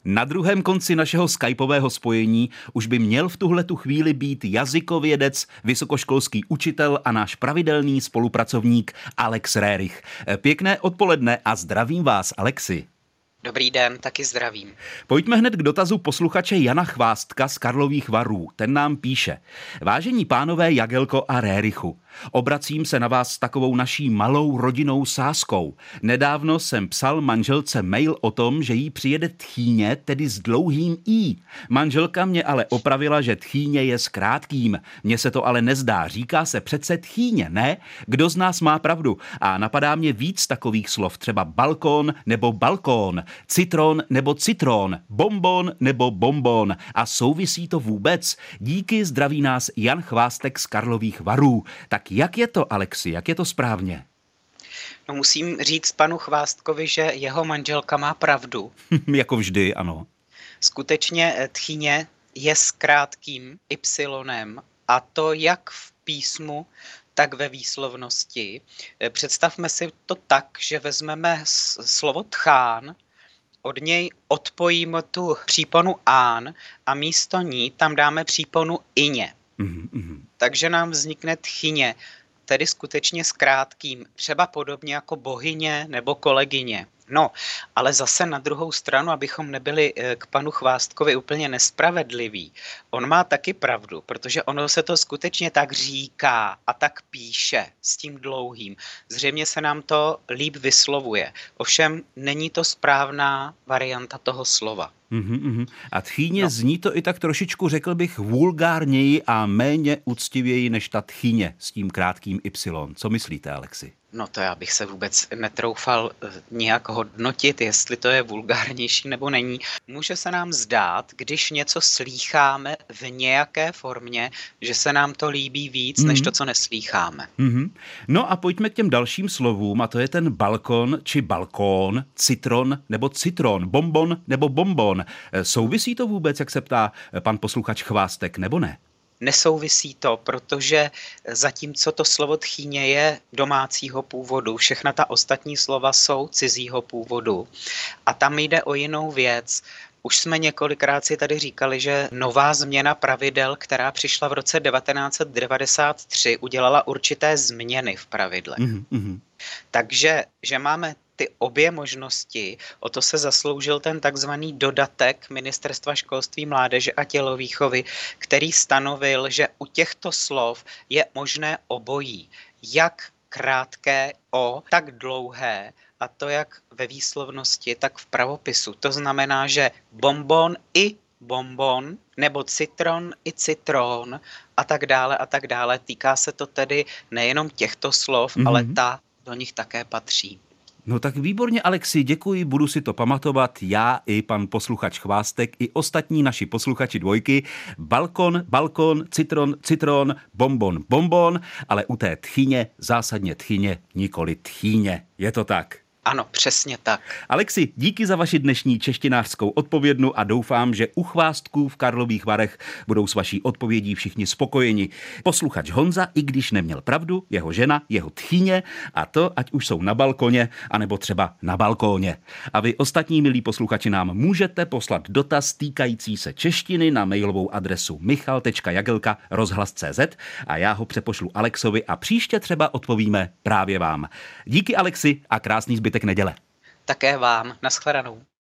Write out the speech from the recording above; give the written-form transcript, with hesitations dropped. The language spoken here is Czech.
Na druhém konci našeho skypového spojení už by měl v tuhletu chvíli být jazykovědec, vysokoškolský učitel a náš pravidelný spolupracovník Alex Rérich. Pěkné odpoledne a zdravím vás, Alexi. Dobrý den, taky zdravím. Pojďme hned k dotazu posluchače Jana Chvástka z Karlových Varů. Ten nám píše: Vážení pánové Jagelko a Rérichu, obracím se na vás s takovou naší malou rodinnou sázkou. Nedávno jsem psal manželce mail o tom, že jí přijede tchýně, tedy s dlouhým i. Manželka mě ale opravila, že tchýně je s krátkým. Mně se to ale nezdá, říká se přece tchýně, ne? Kdo z nás má pravdu? A napadá mě víc takových slov, třeba balkón nebo balkón, citron nebo citron, bonbon nebo bonbon. A souvisí to vůbec? Díky, zdraví nás Jan Chvástek z Karlových Varů. Tak jak je to, Alexi, jak je to správně? No, musím říct panu Chvástkovi, že jeho manželka má pravdu. Jako vždy, ano. Skutečně tchyně je s krátkým ypsilonem, a to jak v písmu, tak ve výslovnosti. Představme si to tak, že vezmeme slovo tchán, od něj odpojíme tu příponu án a místo ní tam dáme příponu ině. Takže nám vznikne tchyně, tedy skutečně s krátkým, třeba podobně jako bohyně nebo kolegyně. No, ale zase na druhou stranu, abychom nebyli k panu Chvástkovi úplně nespravedliví, on má taky pravdu, protože ono se to skutečně tak říká a tak píše s tím dlouhým. Zřejmě se nám to líp vyslovuje. Ovšem není to správná varianta toho slova. A tchýně zní to i tak trošičku, řekl bych, vulgárněji a méně úctivěji než ta tchýně s tím krátkým y. Co myslíte, Alexi? No to já bych se vůbec netroufal nějak hodnotit, jestli to je vulgárnější nebo není. Může se nám zdát, když něco slýcháme v nějaké formě, že se nám to líbí víc, než to, co neslýcháme. No a pojďme k těm dalším slovům, a to je ten balkon či balkón, citron nebo citron, bonbon nebo bonbon. Souvisí to vůbec, jak se ptá pan posluchač Chvástek, nebo ne? Nesouvisí to, protože zatímco to slovo tchýně je domácího původu, všechna ta ostatní slova jsou cizího původu. A tam jde o jinou věc. Už jsme několikrát si tady říkali, že nová změna pravidel, která přišla v roce 1993, udělala určité změny v pravidlech. Takže, že máme ty obě možnosti, o to se zasloužil ten takzvaný dodatek Ministerstva školství, mládeže a tělovýchovy, který stanovil, že u těchto slov je možné obojí. Jak krátké o, tak dlouhé, a to jak ve výslovnosti, tak v pravopisu. To znamená, že bonbon i bonbon, nebo citron i citron a tak dále a tak dále. Týká se to tedy nejenom těchto slov, ale ta do nich také patří. No tak výborně, Alexi, děkuji, budu si to pamatovat, já i pan posluchač Chvástek, i ostatní naši posluchači dvojky. Balkon, balkon, citron, citron, bonbon, bonbon, ale u té tchyně zásadně tchyně, nikoli tchýně. Je to tak? Ano, přesně tak. Alexi, díky za vaši dnešní češtinářskou odpovědnu a doufám, že u Chvástků v Karlových Varech budou s vaší odpovědí všichni spokojeni. Posluchač Honza, i když neměl pravdu, jeho žena, jeho tchýně, a to ať už jsou na balkoně, anebo třeba na balkóně. A vy ostatní, milí posluchači, nám můžete poslat dotaz týkající se češtiny na mailovou adresu michal.jagelka@rozhlas.cz a já ho přepošlu Alexovi a příště třeba odpovíme právě vám. Díky, Alexi, a krásný zbytek neděle. Také vám. Naschledanou.